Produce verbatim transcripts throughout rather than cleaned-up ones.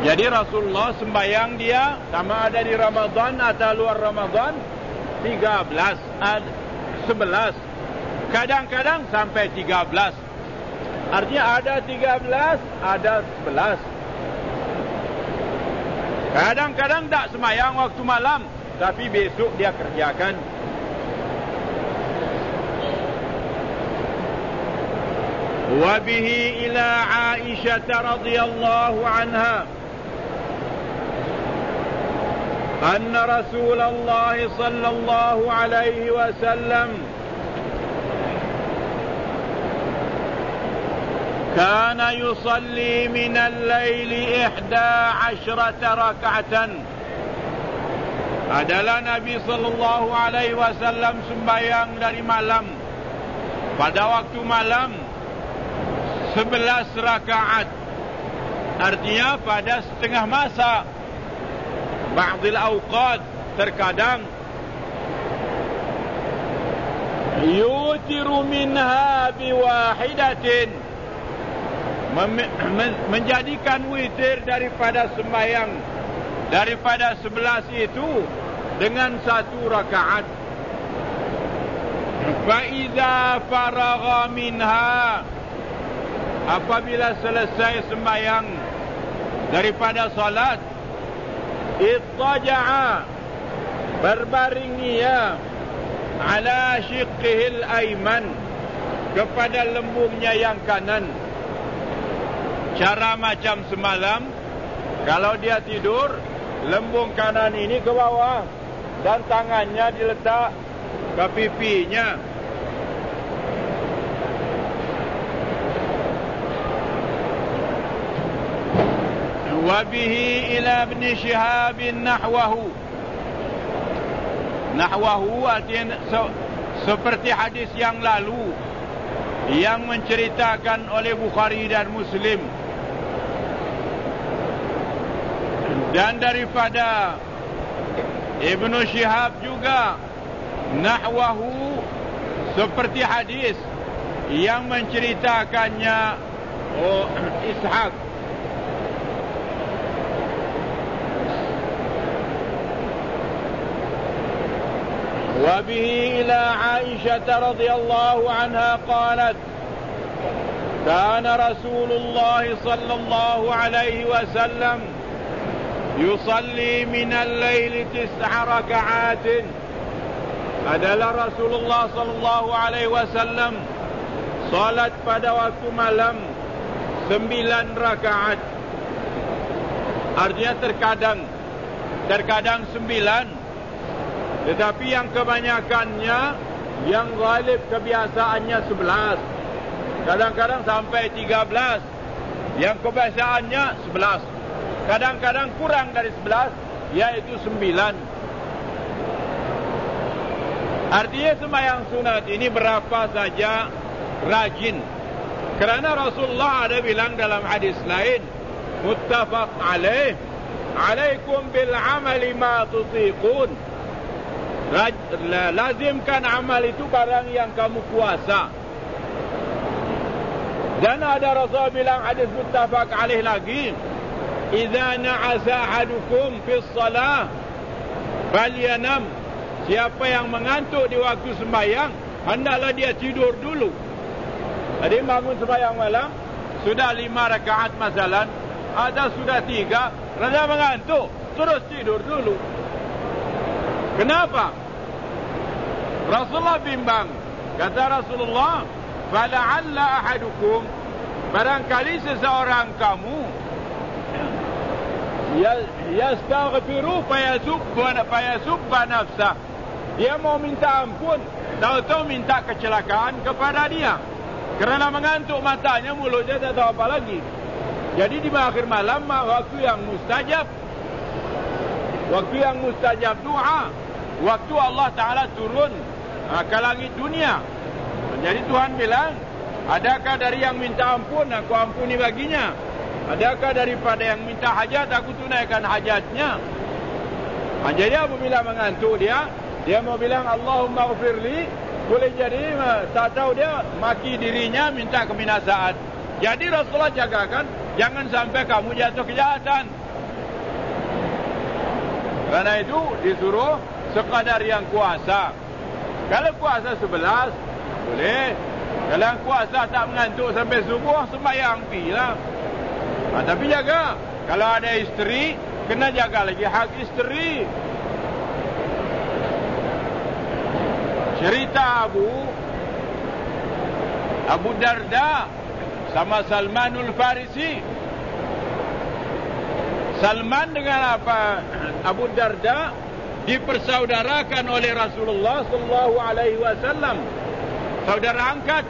Jadi Rasulullah sembahyang dia sama ada di Ramadan atau luar Ramadan tiga belas, sebelas. Kadang-kadang sampai tiga belas. Artinya ada tiga belas, ada sebelas. Kadang-kadang tak sembahyang waktu malam, tapi besok dia kerjakan. Wa bihi ila Aisyah radhiyallahu anha أن رسول الله صلى الله عليه وسلم كان يصلي من الليل إحدى عشرة ركعة. Adalah Nabi sallallahu alaihi wasallam sembahyang dari malam pada waktu malam sebelas rakaat. Artinya pada setengah masa. Ba'dil awqat, terkadang yutiru minha biwahidatin, menjadikan witir daripada sembahyang daripada sebelas itu dengan satu rakaat. Fa idza faragha minha, apabila selesai sembahyang daripada salat, ittaja'a, berbaring ia ala syiqqihil ayman, kepada lembungnya yang kanan. Cara macam semalam, kalau dia tidur, lembung kanan ini ke bawah dan tangannya diletak ke pipinya. Wabihi ila ibn Shihab nahwahu. Nahwahu artinya seperti hadis yang lalu yang menceritakan oleh Bukhari dan Muslim. Dan daripada Ibn Shihab juga nahwahu, seperti hadis yang menceritakannya oh, Ishaq. وبه إلى عائشة رضي الله عنها قالت كان رسول الله صلى الله عليه وسلم يصلي من الليل تسع ركعات. Adalah Rasulullah sallallahu alaihi wasallam salat pada waktu malam sembilan rakaat. Artinya terkadang terkadang sembilan, tetapi yang kebanyakannya, yang ghalib kebiasaannya sebelas. Kadang-kadang sampai tiga belas. Yang kebiasaannya sebelas. Kadang-kadang kurang dari sebelas, yaitu sembilan. Artinya sembahyang sunat ini berapa saja rajin. Kerana Rasulullah ada bilang dalam hadis lain, muttafaq alaih, alaikum bil amali ma tutiqun. Lazimkan amal itu barang yang kamu kuasa. Dan ada Rasul bilang, hadis muttafaq alaih lagi, idza na'asa ahadukum fi shalah falyanam. Siapa yang mengantuk di waktu sembahyang, hendaklah dia tidur dulu. Jadi bangun sembahyang malam, sudah lima rakaat masalan, ada sudah tiga, rada mengantuk, terus tidur dulu. Kenapa? Rasulullah bimbang. Kata Rasulullah, fala'alla ahadukum, barangkali seseorang kamu yastaghfiru fayasubba fayasubba nafsah, dia mau minta ampun, tahu-tahu minta kecelakaan kepada dia. Kerana mengantuk matanya, mulutnya tak tahu apa lagi. Jadi di akhir malam, waktu yang mustajab, waktu yang mustajab doa, waktu Allah Ta'ala turun ke langit dunia. Jadi Tuhan bilang, adakah dari yang minta ampun, aku ampuni baginya? Adakah daripada yang minta hajat, aku tunaikan hajatnya? Nah, jadi apabila mengantuk dia, dia mau bilang Allahumma ghafirli, boleh jadi tak tahu dia maki dirinya, minta kebinasaan. Jadi Rasulullah jagakan, jangan sampai kamu jatuh kejahatan. Kerana itu disuruh sekadar yang kuasa. Kalau kuasa sebelas, boleh. Kalau yang kuasa tak mengantuk sampai subuh, sembahyang pilah. Ha, tapi jaga. Kalau ada isteri, kena jaga lagi hak isteri. Cerita Abu Abu Darda sama Salmanul Farisi. Salman dengan apa? Abu Darda dipersaudarakan oleh Rasulullah sallallahu alaihi wasallam, saudara angkat.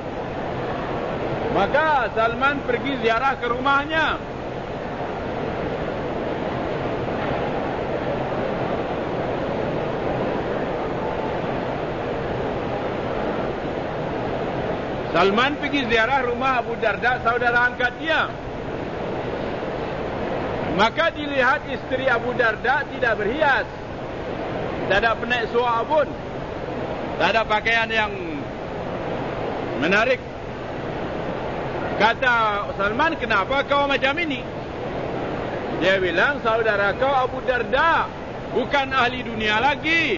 Maka Salman pergi ziarah ke rumahnya. Salman pergi ziarah rumah Abu Darda, saudara angkat dia. Maka dilihat isteri Abu Darda tidak berhias, tak ada penaik suara pun, tak ada pakaian yang menarik. Kata Salman, kenapa kau macam ini? Dia bilang, saudara kau Abu Darda bukan ahli dunia lagi.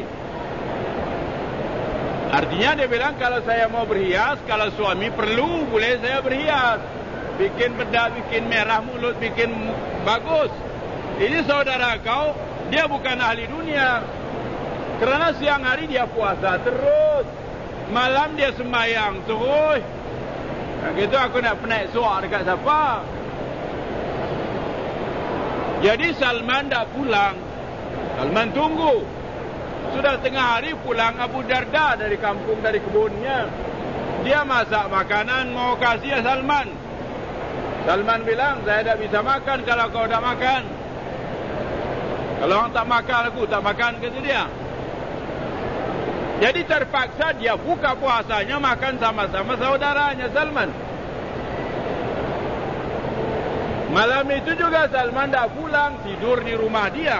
Artinya dia bilang, kalau saya mau berhias, kalau suami perlu, boleh saya berhias. Bikin bedak, bikin merah mulut, bikin bagus. Ini saudara kau, dia bukan ahli dunia. Kerana siang hari dia puasa terus, malam dia sembahyang terus. Nah, gitu aku nak penaik suar dekat siapa? Jadi Salman tak pulang. Salman tunggu. Sudah tengah hari pulang Abu Darda dari kampung, dari kebunnya. Dia masak makanan, mau kasih ya Salman. Salman bilang, saya tak bisa makan kalau kau tak makan. Kalau orang tak makan, aku tak makan, kata dia. Jadi terpaksa dia buka puasanya, makan sama-sama saudaranya Salman. Malam itu juga Salman tak pulang, tidur di rumah dia.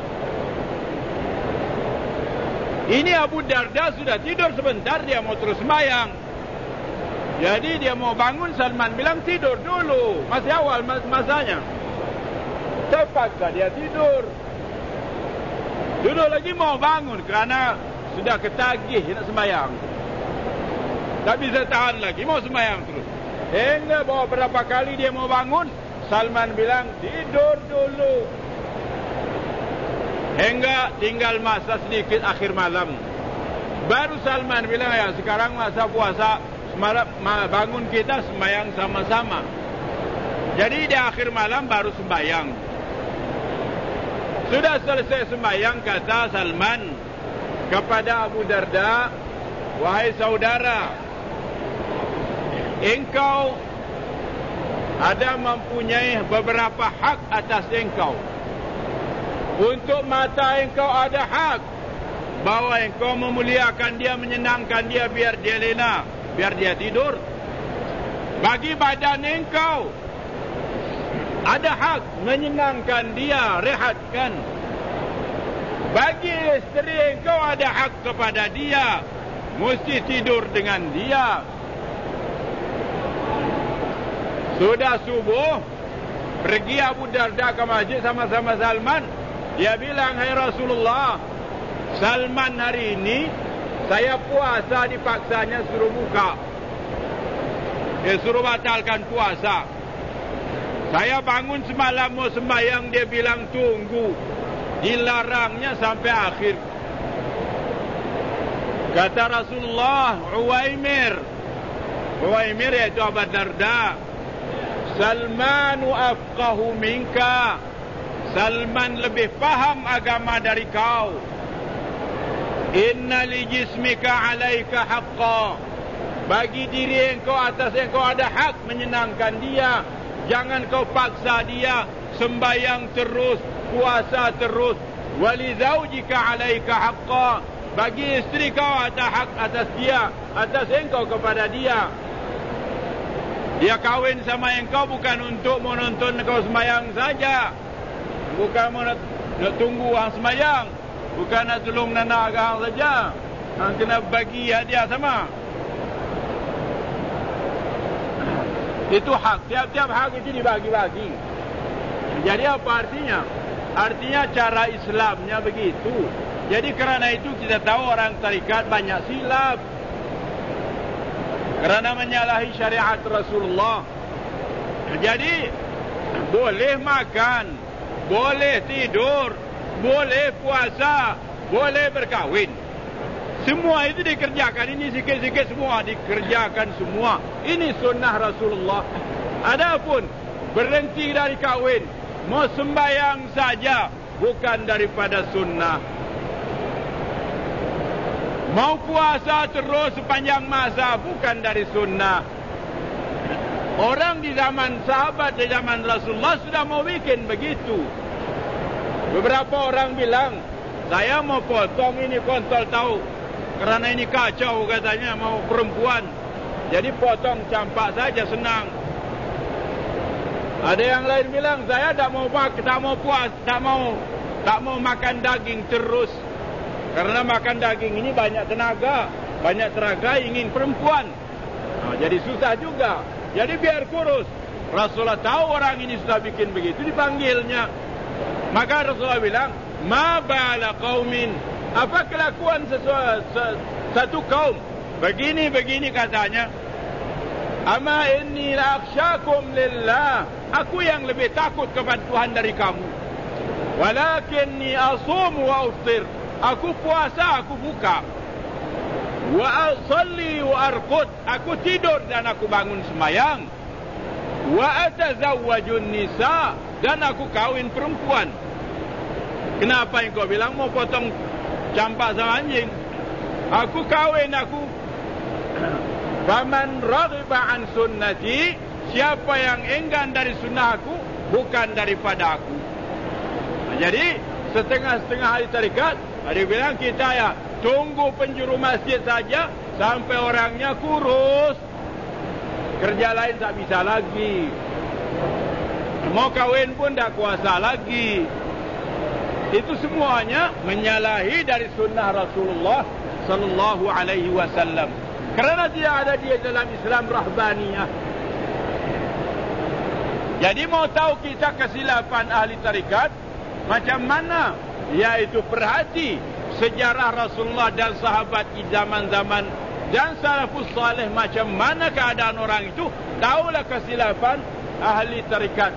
Ini Abu Darda sudah tidur sebentar, dia mau terus sembahyang. Jadi dia mau bangun, Salman bilang tidur dulu, masih awal masanya. Terpaksa dia tidur. Duduk lagi mau bangun kerana sudah ketagih nak sembahyang. Tak bisa tahan lagi, mau sembahyang terus. Hingga bawa berapa kali dia mau bangun, Salman bilang tidur dulu. Hingga tinggal masa sedikit akhir malam, baru Salman bilang, ya sekarang masa puasa, malam bangun kita sembahyang sama-sama. Jadi di akhir malam baru sembahyang. Sudah selesai sembahyang, kata Salman kepada Abu Darda, wahai saudara, engkau ada mempunyai beberapa hak atas engkau. Untuk mata engkau ada hak, bahwa engkau memuliakan dia, menyenangkan dia biar dia lena, biar dia tidur. Bagi badan engkau ada hak menyenangkan dia, rehatkan. Bagi isteri engkau ada hak kepada dia, mesti tidur dengan dia. Sudah subuh, pergi Abu Darda ke masjid sama-sama Salman. Dia bilang, hai Rasulullah, Salman hari ini saya puasa dipaksanya suruh buka. Dia suruh batalkan puasa. Saya bangun semalam mau sembahyang, dia bilang tunggu. Dilarangnya sampai akhir. Kata Rasulullah, Uwaimir. Uwaimir iaitu Abu Darda. Salmanu afqahu minka. Salman lebih faham agama dari kau. Inna li jismika alaika haqqa. Bagi diri engkau, atas engkau ada hak menyenangkan dia. Jangan kau paksa dia sembahyang terus, puasa terus. Wali zaujika alaika haqqa. Bagi isteri kau ada hak atas dia, atas engkau kepada dia. Dia kahwin sama engkau bukan untuk menonton kau sembahyang saja, bukan mau nak, nak tunggu orang sembahyang, bukan nak tolong nana agak saja. Hang kena bagi hadiah sama. Itu hak. Tiap-tiap hak itu dibagi-bagi. Jadi apa artinya? Artinya cara Islamnya begitu. Jadi kerana itu kita tahu orang tarikat banyak silap. Kerana menyalahi syariat Rasulullah. Jadi boleh makan, boleh tidur, boleh puasa, boleh berkahwin. Semua itu dikerjakan. Ini sikit-sikit semua dikerjakan semua. Ini sunnah Rasulullah. Adapun berhenti dari kahwin, mau sembahyang saja, bukan daripada sunnah. Mau puasa terus sepanjang masa, bukan dari sunnah. Orang di zaman sahabat, di zaman Rasulullah sudah mau bikin begitu. Beberapa orang bilang, saya mau potong ini kontol tahu. Kerana ini kacau katanya, mau perempuan. Jadi potong campak saja, senang. Ada yang lain bilang, saya tak mau tak mau puas, tak mau tak mau makan daging terus. Karena makan daging ini banyak tenaga, banyak tenaga ingin perempuan. Nah, jadi susah juga. Jadi biar kurus. Rasulullah tahu orang ini sudah bikin begitu, dipanggilnya. Maka Rasulullah bilang, ma bala qaumin, apa kelakuan sesuatu, satu kaum begini-begini katanya. Ama inni la akhsyakum lillah, aku yang lebih takut kepada Tuhan dari kamu. Walakinni asum wa uftir, aku puasa, aku buka. Wa asalli wa arqud, aku tidur dan aku bangun sembahyang. Wa atazawwajun nisa, dan aku kawin perempuan. Kenapa engkau bilang mau potong campak sama anjing? Aku kawin, aku. Faman raghiba an sunnati, siapa yang enggan dari sunnah aku, bukan daripada aku. Nah, jadi setengah-setengah ahli tarikat ada bilang kita ya tunggu penjuru masjid saja sampai orangnya kurus, kerja lain tak bisa lagi, mau kawin pun tak kuasa lagi. Itu semuanya menyalahi dari sunnah Rasulullah sallallahu alaihi wasallam. Kerana tidak ada dia dalam Islam rahbaniyah. Jadi mau tahu kita kesilapan ahli tarikat macam mana? Yaitu perhati sejarah Rasulullah dan sahabat di zaman-zaman dan salafus salih, macam mana keadaan orang itu. Tahulah kesilapan ahli tarikat.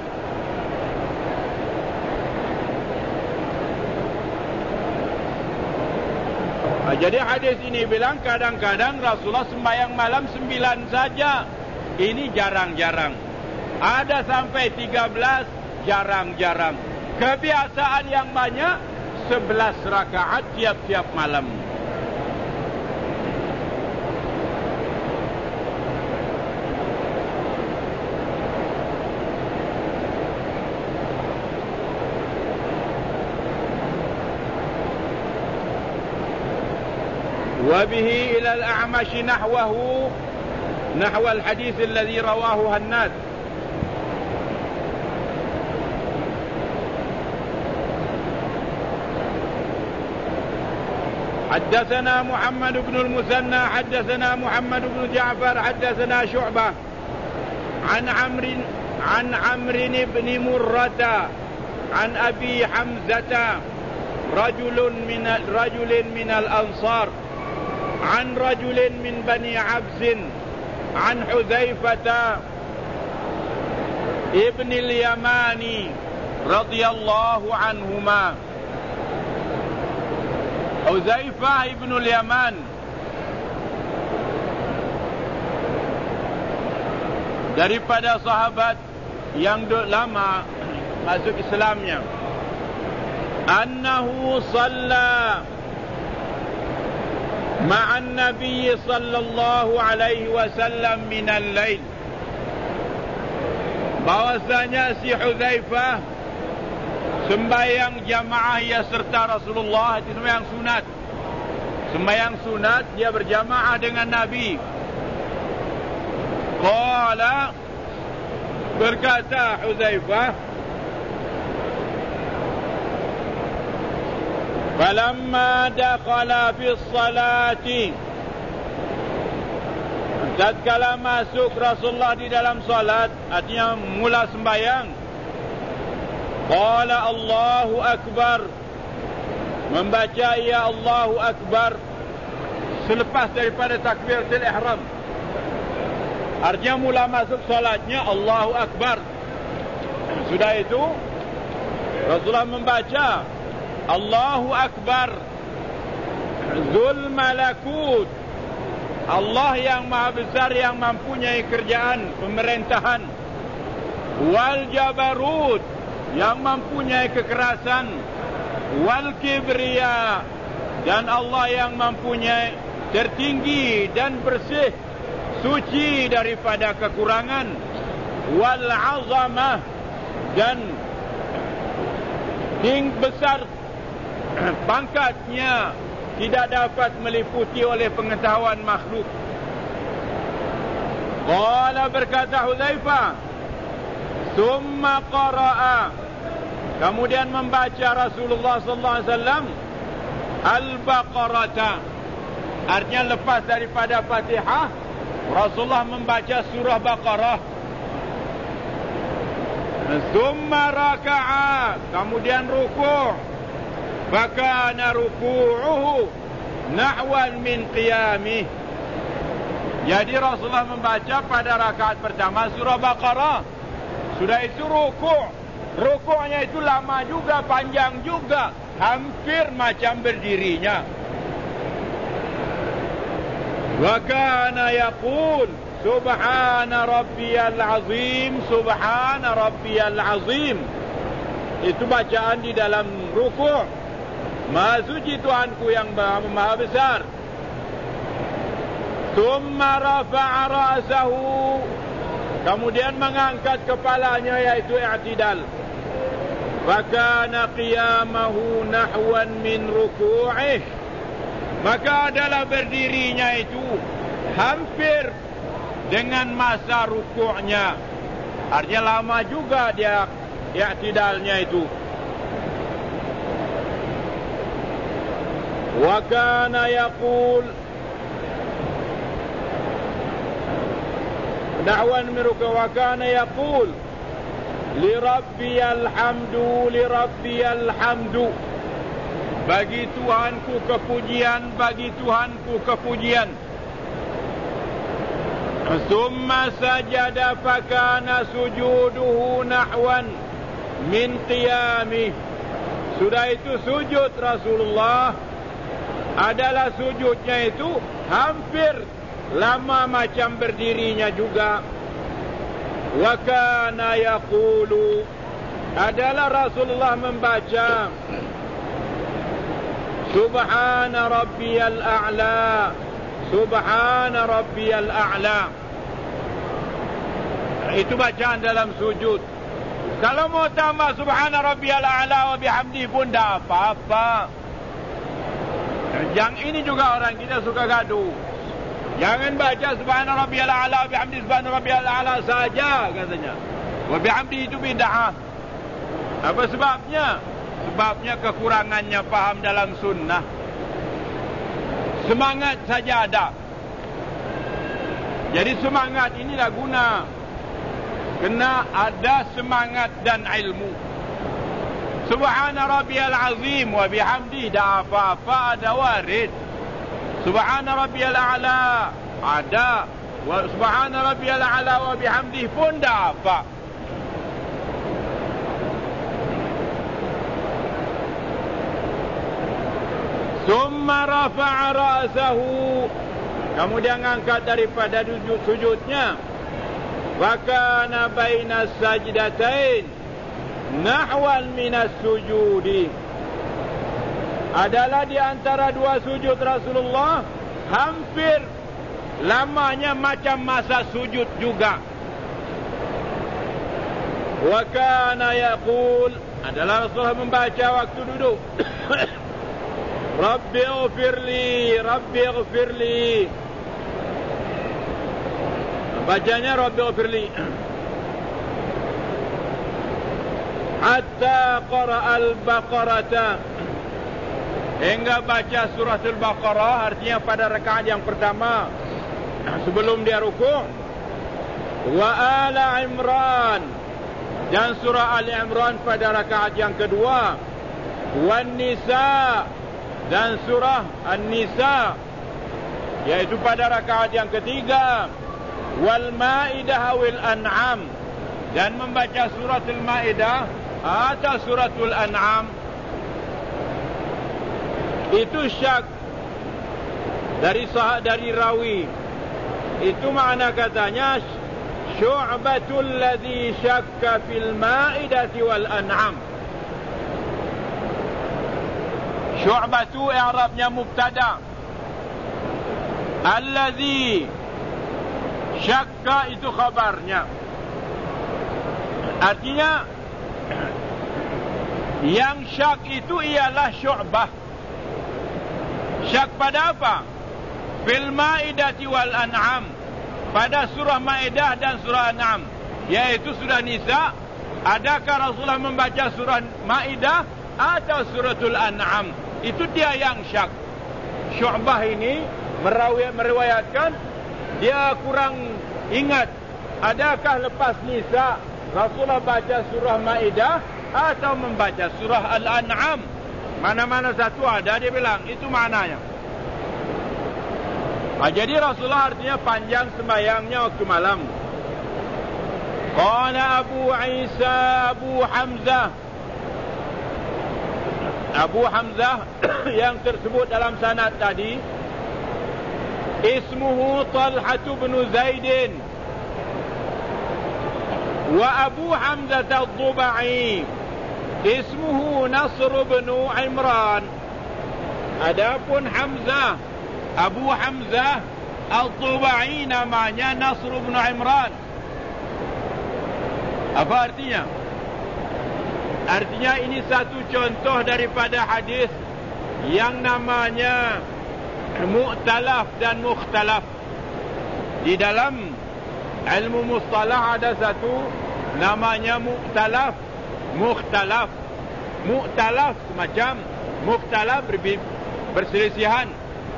Nah, jadi hadis ini bilang kadang-kadang Rasulullah sembahyang malam sembilan saja. Ini jarang-jarang. Ada sampai tiga belas, jarang-jarang. Kebiasaan yang banyak sebelas rakaat tiap-tiap malam. وبه إلى الأعمش نحوه نحو الحديث الذي رواه هناد. حدثنا محمد بن المثنى حدثنا محمد بن جعفر حدثنا شعبة عن عمرو عن عمرو بن مرة عن أبي حمزة رجل من رجل من الأنصار عن رجل من بني عبس عن حذيفة ابن اليماني رضي الله عنهما. Huzaifah ibn al-Yaman daripada sahabat yang lama masuk Islamnya, annahu shalla ma'an nabiy sallallahu alaihi wasallam min al-lail, bahwasanya si Huzaifah sembahyang jamaah ia serta Rasulullah. Itu sembahyang sunat. Sembahyang sunat dia berjamaah dengan Nabi. Qala, berkata Huzaifah, falamma dakhala fi ssalati, tatkala masuk Rasulullah di dalam salat, artinya mula sembahyang, Qala Allahu Akbar, membaca ya Allahu Akbar selepas daripada takbiratul ihram. Artinya mula masuk solatnya Allahu Akbar. Sudah itu Rasulullah membaca Allahu Akbar Zul Malakut, Allah yang maha besar yang mempunyai kerjaan pemerintahan, wal Jabarut yang mempunyai kekerasan, wal Kibriya dan Allah yang mempunyai tertinggi dan bersih, suci daripada kekurangan, wal Azamah dan tinggi besar pangkatnya tidak dapat meliputi oleh pengetahuan makhluk. Qala, berkata Hudzaifah, summa qara'a, kemudian membaca Rasulullah sallallahu alaihi wasallam Al-Baqarah. Artinya lepas daripada Fatihah Rasulullah membaca surah Baqarah. Summa raka'a, kemudian ruku'. Fakana ruku'uhu nahwan min qiyamih. Jadi Rasulullah membaca pada rakaat pertama surah Baqarah. Sudah itu ruku'. Ruku'nya itu lama juga, panjang juga, hampir macam berdirinya. Wa kana yaqul subhana rabbiyal azim, subhana rabbiyal azim. Itu bacaan di dalam ruku'. Maha suci Tuhanku yang maha besar. Thumma rafa'a ra'sahu, kemudian mengangkat kepalanya, yaitu i'tidal. Fakana qiyamahu nahwan min ruku'ih, maka adalah berdirinya itu hampir dengan masa ruku'nya. Artinya lama juga dia i'tidalnya itu. Wa kana yaqul nahwan min ruku', wa kana yaqul li rabbiyal hamdu, li rabbiyal hamdu, bagi Tuhanku kepujian, bagi Tuhanku kepujian. Summa sajada fakana sujuduhu nahwan min qiyamih. Sudah itu sujud Rasulullah adalah sujudnya itu hampir lama macam berdirinya juga. Wa kana yaqulu, adalah Rasulullah membaca subhana rabbiyal a'la, subhana rabbiyal a'la. Itu bacaan dalam sujud. Kalau mau tambah subhana rabbiyal a'la wa bihamdihi pun tak apa-apa. Yang ini juga orang kita suka gaduh. Jangan baca subhana rabbiyal a'la wa bihamdihi subhana rabbiyal a'la saja katanya. Wa bihamdihi itu bid'ah. Apa sebabnya? Sebabnya kekurangannya faham dalam sunnah. Semangat saja ada. Jadi semangat inilah guna. Kena ada semangat dan ilmu. Subhana rabbiyal azim wa bihamdihi, dah apa-apa ada warid. Subhana rabbiyal a'la ada, wa subhana rabbiyal a'la wa bihamdihi pun dah apa. Summa rafa'a ra'sahu, kemudian angkat daripada sujudnya. Wa kana baina sajdatain nahwan minas sujudi, adalah di antara dua sujud Rasulullah hampir lamanya macam masa sujud juga. Wa kana yaqul, adalah Rasulullah membaca waktu duduk Rabbi ighfirli, Rabbi ighfirli, bacanya Rabbi ighfirli hatta qara'a al-Baqarah, hingga baca surah Al-Baqarah. Artinya pada rakaat yang pertama sebelum dia rukuk. Wa ala Imran, Dan surah Ali Imran pada rakaat yang kedua. Wan Nisa, dan surah An-Nisa, yaitu pada rakaat yang ketiga. Wal Ma'idah wal An'am, dan membaca suratul Ma'idah atau suratul An'am. Itu syak dari sah dari rawi. Itu makna katanya syu'batul ladzi syakka fil Ma'idati wal An'am. Syu'batu i'rabnya mubtada. Alladzi syakka itu khabarnya. Artinya yang syak itu ialah syu'bah. Syak pada apa? Fil Ma'idati wal An'am, pada surah Ma'idah dan surah An'am, yaitu surah Nisa. Adakah Rasulullah membaca surah Ma'idah atau suratul An'am? Itu dia yang syak. Syu'bah ini meriwayatkan dia kurang ingat, adakah lepas Nisa Rasulullah baca surah Ma'idah atau membaca surah Al-An'am. Mana-mana satu ada, dia bilang itu maknanya. Nah, jadi Rasulullah artinya panjang sembahyangnya waktu malam. Qala Abu Isa Abu Hamzah, Abu Hamzah yang tersebut dalam sanad tadi, ismuhu Talhah bin Zaid, wa Abu Hamzah ad-Dubai ismuhu Nasr bin Imran. Adapun Hamzah, Abu Hamzah Al-Dubai namanya Nasr bin Imran. Apa artinya? Artinya ini satu contoh daripada hadis yang namanya mu'talaf dan mukhtalaf. Di dalam ilmu mustalah ada satu namanya mu'talaf, mukhtalaf. Mu'talaf semacam mukhtalaf, berselisihan.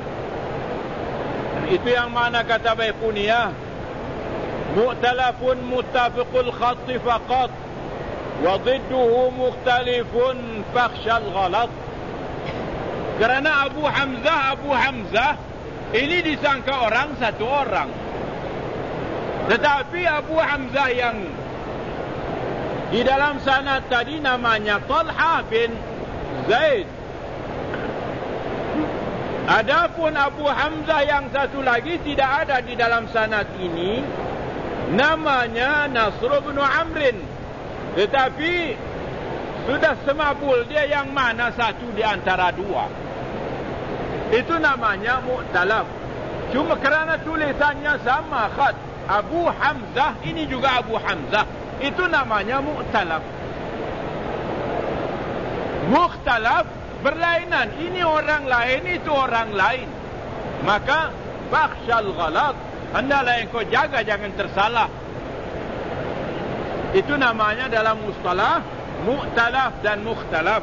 Itu yang mana kata Baiquniyah, mu'talafun muttafiqul khatti faqat wa dhidduhu mukhtalifun fakhshal ghalat. Kerana Abu Hamzah Abu Hamzah ini disangka orang satu orang, tetapi Abu Hamzah yang di dalam sanad tadi namanya Talhah bin Zaid. Adapun Abu Hamzah yang satu lagi tidak ada di dalam sanad ini, namanya Nasr bin Amrin. Tetapi sudah semabul dia yang mana satu di antara dua. Itu namanya mu'talaf. Cuma kerana tulisannya sama khat, Abu Hamzah, ini juga Abu Hamzah, itu namanya mu'talaf. Mukhtalaf berlainan, ini orang lain, itu orang lain. Maka fakhshal ghalat, hendaklah engkau jaga jangan tersalah. Itu namanya dalam mustalah mu'talaf dan mukhtalaf.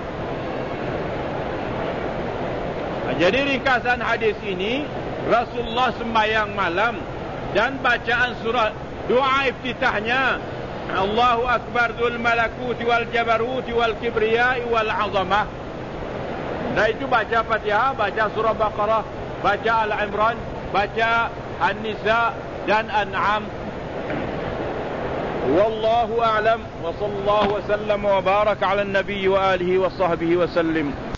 Nah, jadi ringkasan hadis ini, Rasulullah sembahyang malam dan bacaan surah doa iftitahnya Allahu Akbar dzul malakuti wal jabaruti wal kibriyai wal azamah. Nah, itu baca Fatihah, baca surah Baqarah, baca Al-Imran, baca An-Nisa dan An'am. Wallahu a'lam wa sallallahu wa sallam wa baraka ala an-nabiy wa alihi wa sahbihi wa sallim.